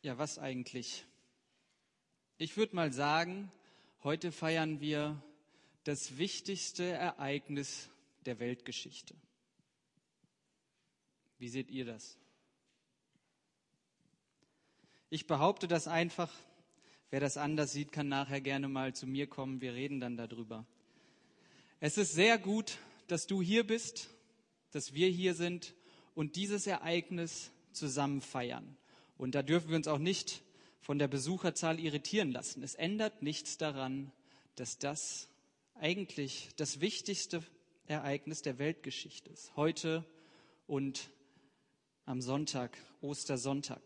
Ja, was eigentlich? Ich würde mal sagen, heute feiern wir das wichtigste Ereignis der Weltgeschichte. Wie seht ihr das? Ich behaupte das einfach. Wer das anders sieht, kann nachher gerne mal zu mir kommen. Wir reden dann darüber. Es ist sehr gut, dass du hier bist, dass wir hier sind und dieses Ereignis zusammen feiern. Und da dürfen wir uns auch nicht von der Besucherzahl irritieren lassen. Es ändert nichts daran, dass das eigentlich das wichtigste Ereignis der Weltgeschichte ist. Heute und am Sonntag, Ostersonntag.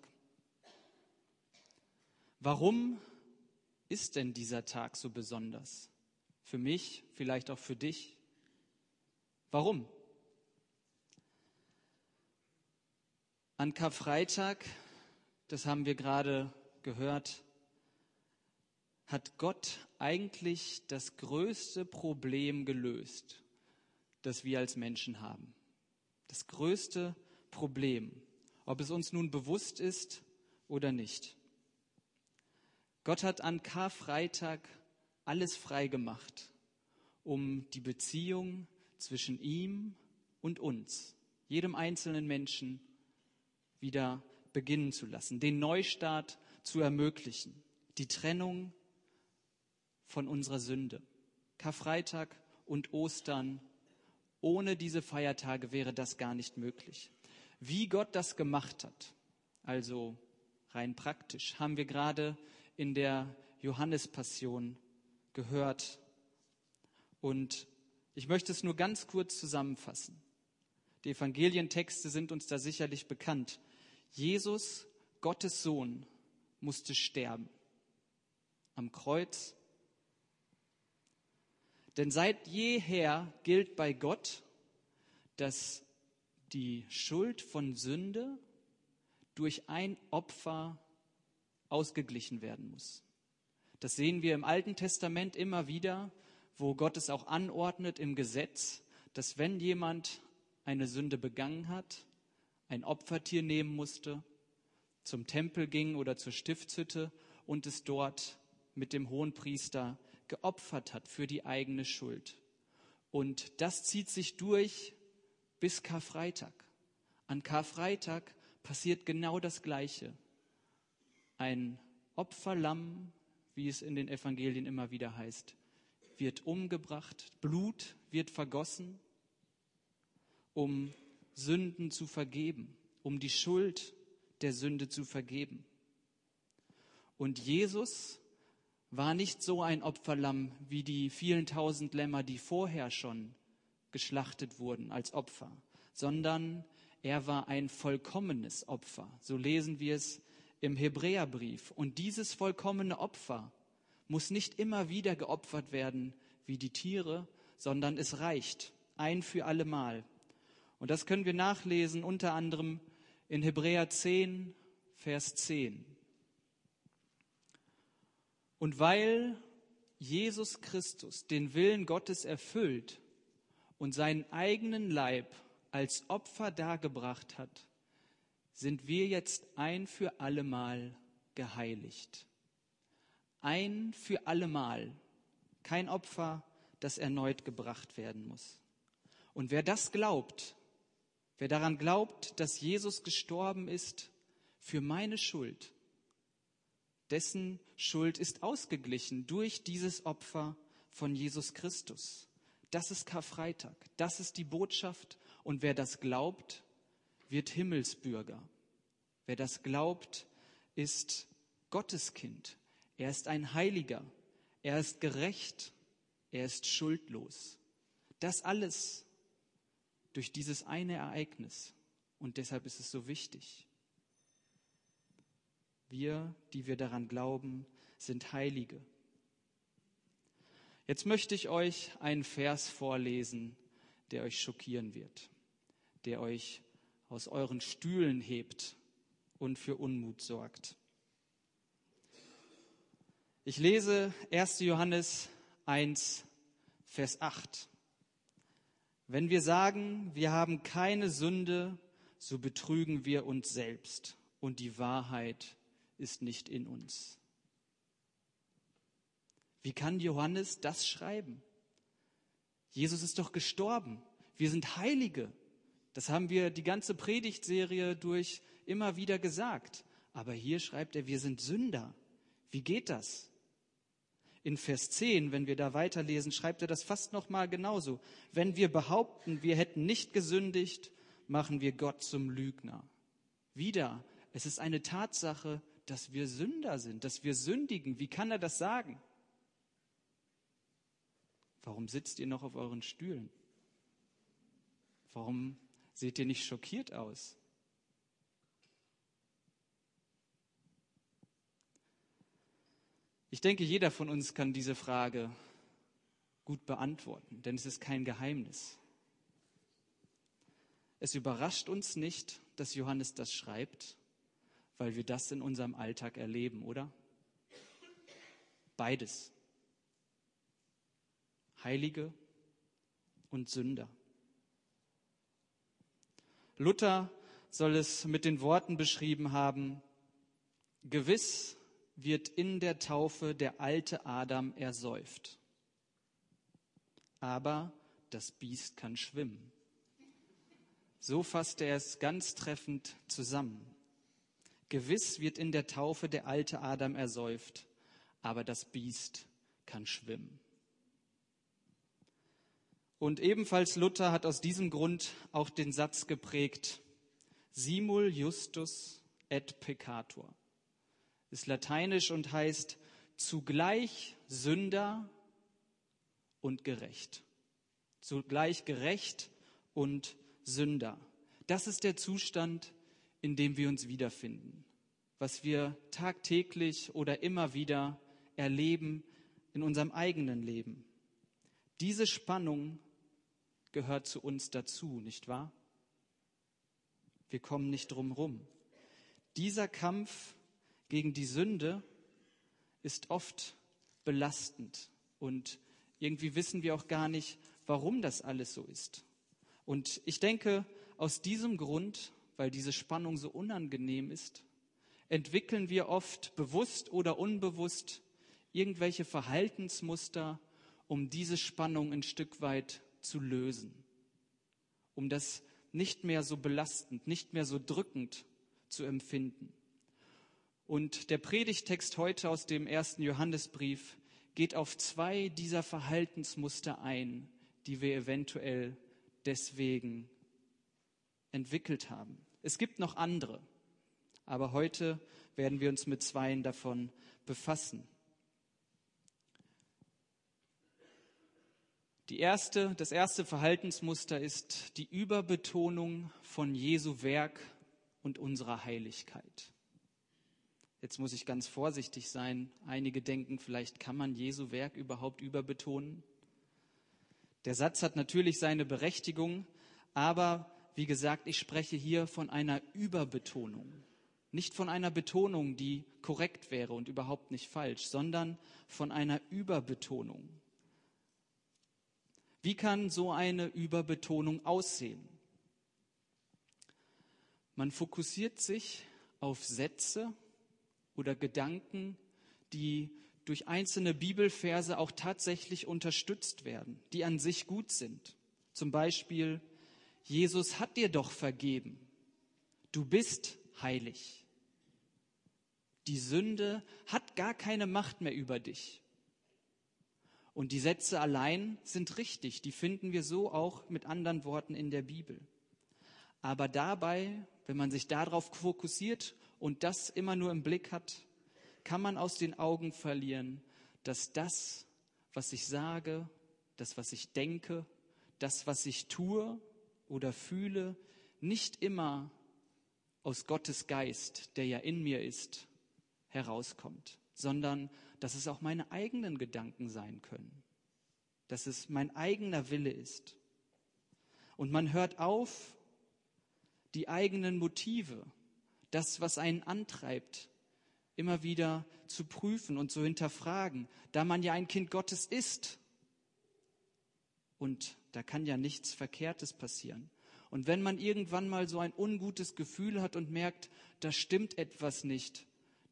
Warum ist denn dieser Tag so besonders? Für mich, vielleicht auch für dich. Warum? An Karfreitag, das haben wir gerade gehört, hat Gott eigentlich das größte Problem gelöst, das wir als Menschen haben. Das größte Problem, ob es uns nun bewusst ist oder nicht. Gott hat an Karfreitag alles frei gemacht, um die Beziehung zwischen ihm und uns, jedem einzelnen Menschen, wieder beginnen zu lassen, den Neustart zu ermöglichen, die Trennung von unserer Sünde. Karfreitag und Ostern, ohne diese Feiertage wäre das gar nicht möglich. Wie Gott das gemacht hat, also rein praktisch, haben wir gerade in der Johannespassion gehört. Und ich möchte es nur ganz kurz zusammenfassen. Die Evangelientexte sind uns da sicherlich bekannt. Jesus, Gottes Sohn, musste sterben am Kreuz. Denn seit jeher gilt bei Gott, dass die Schuld von Sünde durch ein Opfer ausgeglichen werden muss. Das sehen wir im Alten Testament immer wieder, wo Gott es auch anordnet im Gesetz, dass wenn jemand eine Sünde begangen hat, ein Opfertier nehmen musste, zum Tempel ging oder zur Stiftshütte und es dort mit dem Hohenpriester geopfert hat für die eigene Schuld. Und das zieht sich durch bis Karfreitag. An Karfreitag passiert genau das Gleiche. Ein Opferlamm, wie es in den Evangelien immer wieder heißt, wird umgebracht, Blut wird vergossen, um Sünden zu vergeben, um die Schuld der Sünde zu vergeben. Und Jesus war nicht so ein Opferlamm wie die vielen tausend Lämmer, die vorher schon geschlachtet wurden als Opfer, sondern er war ein vollkommenes Opfer. So lesen wir es im Hebräerbrief. Und dieses vollkommene Opfer muss nicht immer wieder geopfert werden wie die Tiere, sondern es reicht ein für alle Mal. Und das können wir nachlesen, unter anderem in Hebräer 10, Vers 10. Und weil Jesus Christus den Willen Gottes erfüllt und seinen eigenen Leib als Opfer dargebracht hat, sind wir jetzt ein für allemal geheiligt. Ein für allemal. Kein Opfer, das erneut gebracht werden muss. Und wer das glaubt, wer daran glaubt, dass Jesus gestorben ist für meine Schuld, dessen Schuld ist ausgeglichen durch dieses Opfer von Jesus Christus. Das ist Karfreitag, das ist die Botschaft. Und wer das glaubt, wird Himmelsbürger. Wer das glaubt, ist Gotteskind. Er ist ein Heiliger, er ist gerecht, er ist schuldlos. Das alles durch dieses eine Ereignis. Und deshalb ist es so wichtig. Wir, die wir daran glauben, sind Heilige. Jetzt möchte ich euch einen Vers vorlesen, der euch schockieren wird, der euch aus euren Stühlen hebt und für Unmut sorgt. Ich lese 1. Johannes 1, Vers 8. Wenn wir sagen, wir haben keine Sünde, so betrügen wir uns selbst und die Wahrheit ist nicht in uns. Wie kann Johannes das schreiben? Jesus ist doch gestorben. Wir sind Heilige. Das haben wir die ganze Predigtserie durch immer wieder gesagt. Aber hier schreibt er, wir sind Sünder. Wie geht das? In Vers 10, wenn wir da weiterlesen, schreibt er das fast noch mal genauso. Wenn wir behaupten, wir hätten nicht gesündigt, machen wir Gott zum Lügner. Wieder, es ist eine Tatsache, dass wir Sünder sind, dass wir sündigen. Wie kann er das sagen? Warum sitzt ihr noch auf euren Stühlen? Warum seht ihr nicht schockiert aus? Ich denke, jeder von uns kann diese Frage gut beantworten, denn es ist kein Geheimnis. Es überrascht uns nicht, dass Johannes das schreibt, weil wir das in unserem Alltag erleben, oder? Beides. Heilige und Sünder. Luther soll es mit den Worten beschrieben haben: Gewiss wird in der Taufe der alte Adam ersäuft, aber das Biest kann schwimmen. So fasste er es ganz treffend zusammen. Gewiss wird in der Taufe der alte Adam ersäuft, aber das Biest kann schwimmen. Und ebenfalls Luther hat aus diesem Grund auch den Satz geprägt: Simul justus et peccator. Ist lateinisch und heißt zugleich Sünder und gerecht. Zugleich gerecht und Sünder. Das ist der Zustand, in dem wir uns wiederfinden, was wir tagtäglich oder immer wieder erleben in unserem eigenen Leben. Diese Spannung gehört zu uns dazu, nicht wahr? Wir kommen nicht drum rum. Dieser Kampf gegen die Sünde ist oft belastend und irgendwie wissen wir auch gar nicht, warum das alles so ist. Und ich denke, aus diesem Grund, weil diese Spannung so unangenehm ist, entwickeln wir oft bewusst oder unbewusst irgendwelche Verhaltensmuster, um diese Spannung ein Stück weit zu lösen, um das nicht mehr so belastend, nicht mehr so drückend zu empfinden. Und der Predigttext heute aus dem 1. Johannesbrief geht auf 2 dieser Verhaltensmuster ein, die wir eventuell deswegen entwickelt haben. Es gibt noch andere, aber heute werden wir uns mit 2 davon befassen. Das erste Verhaltensmuster ist die Überbetonung von Jesu Werk und unserer Heiligkeit. Jetzt muss ich ganz vorsichtig sein. Einige denken, vielleicht kann man Jesu Werk überhaupt überbetonen. Der Satz hat natürlich seine Berechtigung, aber wie gesagt, ich spreche hier von einer Überbetonung. Nicht von einer Betonung, die korrekt wäre und überhaupt nicht falsch, sondern von einer Überbetonung. Wie kann so eine Überbetonung aussehen? Man fokussiert sich auf Sätze oder Gedanken, die durch einzelne Bibelverse auch tatsächlich unterstützt werden, die an sich gut sind. Zum Beispiel: Jesus hat dir doch vergeben. Du bist heilig. Die Sünde hat gar keine Macht mehr über dich. Und die Sätze allein sind richtig, die finden wir so auch mit anderen Worten in der Bibel. Aber dabei, wenn man sich darauf fokussiert und das immer nur im Blick hat, kann man aus den Augen verlieren, dass das, was ich sage, das, was ich denke, das, was ich tue oder fühle, nicht immer aus Gottes Geist, der ja in mir ist, herauskommt, sondern dass es auch meine eigenen Gedanken sein können, dass es mein eigener Wille ist. Und man hört auf, die eigenen Motive, das, was einen antreibt, immer wieder zu prüfen und zu hinterfragen, da man ja ein Kind Gottes ist. Und da kann ja nichts Verkehrtes passieren. Und wenn man irgendwann mal so ein ungutes Gefühl hat und merkt, da stimmt etwas nicht,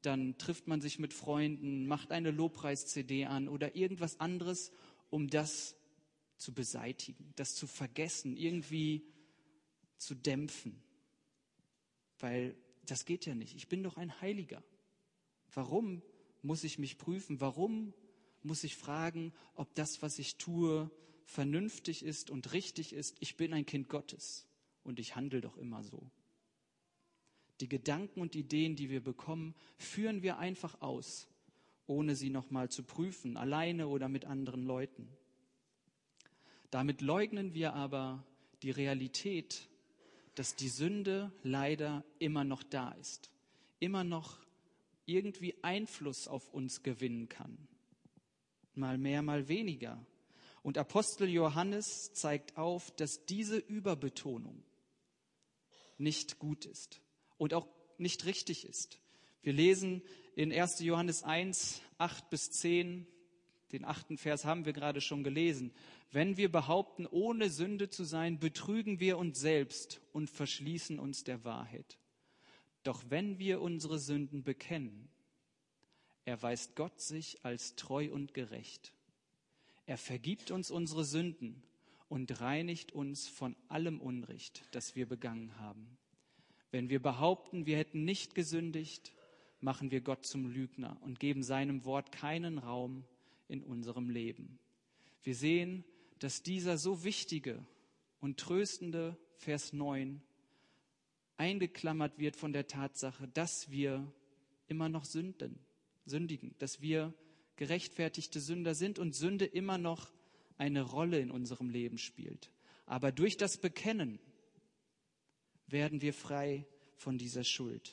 dann trifft man sich mit Freunden, macht eine Lobpreis-CD an oder irgendwas anderes, um das zu beseitigen, das zu vergessen, irgendwie zu dämpfen. Weil das geht ja nicht. Ich bin doch ein Heiliger. Warum muss ich mich prüfen? Warum muss ich fragen, ob das, was ich tue, vernünftig ist und richtig ist? Ich bin ein Kind Gottes und ich handle doch immer so. Die Gedanken und Ideen, die wir bekommen, führen wir einfach aus, ohne sie nochmal zu prüfen, alleine oder mit anderen Leuten. Damit leugnen wir aber die Realität, dass die Sünde leider immer noch da ist, immer noch irgendwie Einfluss auf uns gewinnen kann. Mal mehr, mal weniger. Und Apostel Johannes zeigt auf, dass diese Überbetonung nicht gut ist und auch nicht richtig ist. Wir lesen in 1. Johannes 1, 8-10, den 8. Vers haben wir gerade schon gelesen. Wenn wir behaupten, ohne Sünde zu sein, betrügen wir uns selbst und verschließen uns der Wahrheit. Doch wenn wir unsere Sünden bekennen, erweist Gott sich als treu und gerecht. Er vergibt uns unsere Sünden und reinigt uns von allem Unrecht, das wir begangen haben. Wenn wir behaupten, wir hätten nicht gesündigt, machen wir Gott zum Lügner und geben seinem Wort keinen Raum in unserem Leben. Wir sehen, dass dieser so wichtige und tröstende Vers 9 eingeklammert wird von der Tatsache, dass wir immer noch sündigen, dass wir gerechtfertigte Sünder sind und Sünde immer noch eine Rolle in unserem Leben spielt. Aber durch das Bekennen werden wir frei von dieser Schuld.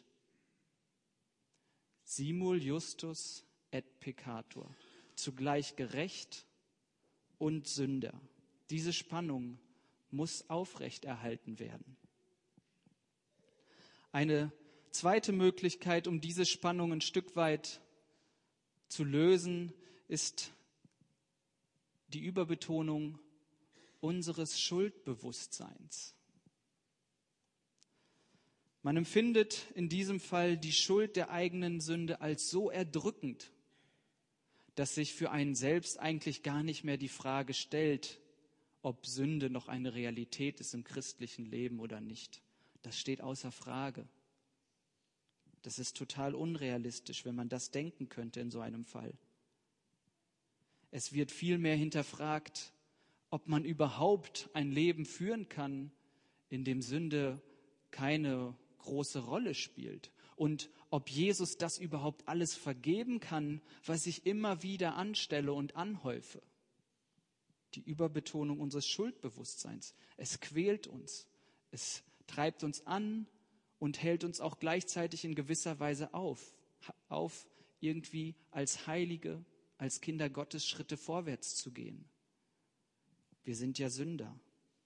Simul justus et peccator, zugleich gerecht und Sünder. Diese Spannung muss aufrechterhalten werden. Eine zweite Möglichkeit, um diese Spannung ein Stück weit zu lösen, ist die Überbetonung unseres Schuldbewusstseins. Man empfindet in diesem Fall die Schuld der eigenen Sünde als so erdrückend, dass sich für einen selbst eigentlich gar nicht mehr die Frage stellt, ob Sünde noch eine Realität ist im christlichen Leben oder nicht. Das steht außer Frage. Das ist total unrealistisch, wenn man das denken könnte in so einem Fall. Es wird vielmehr hinterfragt, ob man überhaupt ein Leben führen kann, in dem Sünde keine große Rolle spielt. Und ob Jesus das überhaupt alles vergeben kann, was ich immer wieder anstelle und anhäufe. Die Überbetonung unseres Schuldbewusstseins. Es quält uns. Es treibt uns an und hält uns auch gleichzeitig in gewisser Weise auf, irgendwie als Heilige, als Kinder Gottes Schritte vorwärts zu gehen. Wir sind ja Sünder.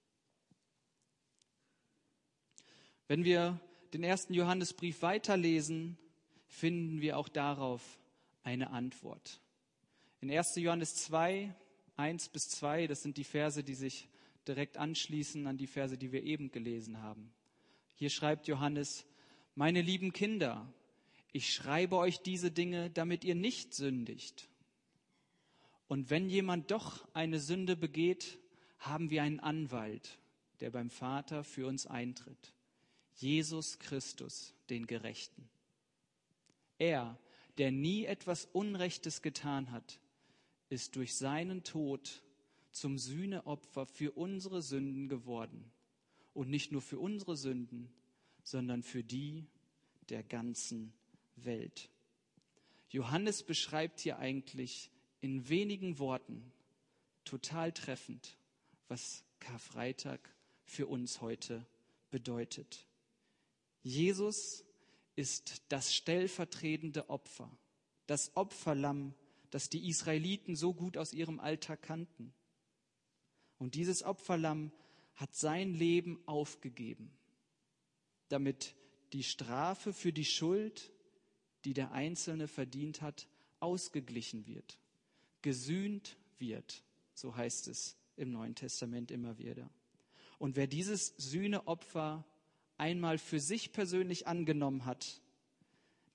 Wenn wir den 1. Johannesbrief weiterlesen, finden wir auch darauf eine Antwort. In 1. Johannes 2, 1-2, das sind die Verse, die sich direkt anschließen an die Verse, die wir eben gelesen haben. Hier schreibt Johannes: Meine lieben Kinder, ich schreibe euch diese Dinge, damit ihr nicht sündigt. Und wenn jemand doch eine Sünde begeht, haben wir einen Anwalt, der beim Vater für uns eintritt. Jesus Christus, den Gerechten. Er, der nie etwas Unrechtes getan hat, ist durch seinen Tod zum Sühneopfer für unsere Sünden geworden. Und nicht nur für unsere Sünden, sondern für die der ganzen Welt. Johannes beschreibt hier eigentlich in wenigen Worten total treffend, was Karfreitag für uns heute bedeutet. Jesus ist das stellvertretende Opfer, das Opferlamm, das die Israeliten so gut aus ihrem Alltag kannten. Und dieses Opferlamm hat sein Leben aufgegeben, damit die Strafe für die Schuld, die der Einzelne verdient hat, ausgeglichen wird, gesühnt wird, so heißt es im Neuen Testament immer wieder. Und wer dieses Sühneopfer einmal für sich persönlich angenommen hat,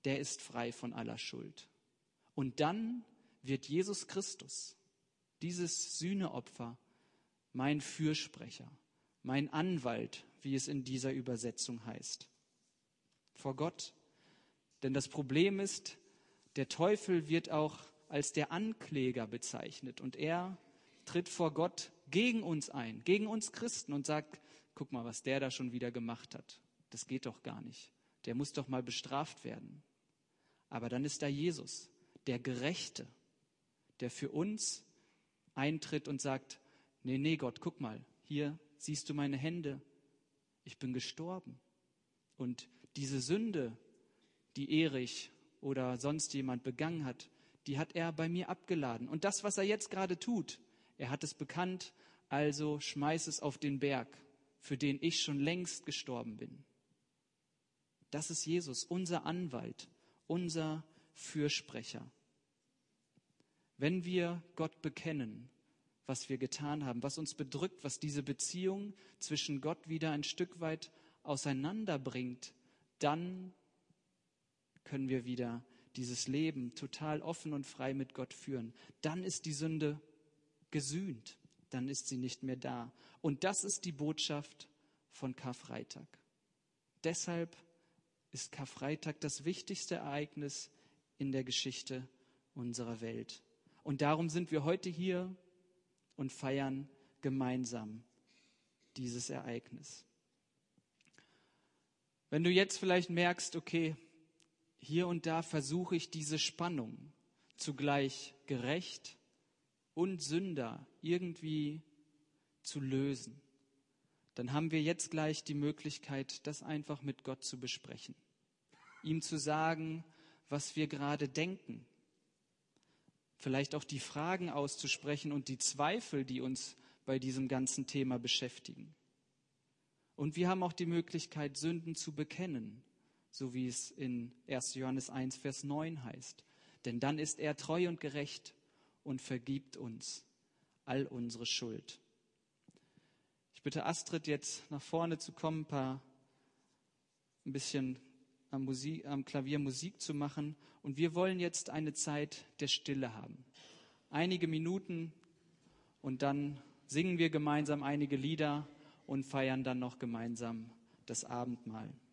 der ist frei von aller Schuld. Und dann wird Jesus Christus, dieses Sühneopfer, mein Fürsprecher, mein Anwalt, wie es in dieser Übersetzung heißt, vor Gott. Denn das Problem ist, der Teufel wird auch als der Ankläger bezeichnet und er tritt vor Gott gegen uns ein, gegen uns Christen und sagt, guck mal, was der da schon wieder gemacht hat. Das geht doch gar nicht. Der muss doch mal bestraft werden. Aber dann ist da Jesus, der Gerechte, der für uns eintritt und sagt, nee Gott, guck mal, hier siehst du meine Hände, ich bin gestorben. Und diese Sünde, die Erich oder sonst jemand begangen hat, die hat er bei mir abgeladen. Und das, was er jetzt gerade tut, er hat es bekannt, also schmeiß es auf den Berg, für den ich schon längst gestorben bin. Das ist Jesus, unser Anwalt, unser Fürsprecher. Wenn wir Gott bekennen, was wir getan haben, was uns bedrückt, was diese Beziehung zwischen Gott wieder ein Stück weit auseinanderbringt, dann können wir wieder dieses Leben total offen und frei mit Gott führen. Dann ist die Sünde gesühnt, dann ist sie nicht mehr da. Und das ist die Botschaft von Karfreitag. Deshalb ist Karfreitag das wichtigste Ereignis in der Geschichte unserer Welt. Und darum sind wir heute hier und feiern gemeinsam dieses Ereignis. Wenn du jetzt vielleicht merkst, okay, hier und da versuche ich diese Spannung, zugleich gerecht und Sünder irgendwie zu lösen, dann haben wir jetzt gleich die Möglichkeit, das einfach mit Gott zu besprechen. Ihm zu sagen, was wir gerade denken. Vielleicht auch die Fragen auszusprechen und die Zweifel, die uns bei diesem ganzen Thema beschäftigen. Und wir haben auch die Möglichkeit, Sünden zu bekennen, so wie es in 1. Johannes 1, Vers 9 heißt. Denn dann ist er treu und gerecht und vergibt uns all unsere Schuld. Ich bitte Astrid jetzt nach vorne zu kommen, ein bisschen am Klavier Musik zu machen. Und wir wollen jetzt eine Zeit der Stille haben. Einige Minuten und dann singen wir gemeinsam einige Lieder und feiern dann noch gemeinsam das Abendmahl.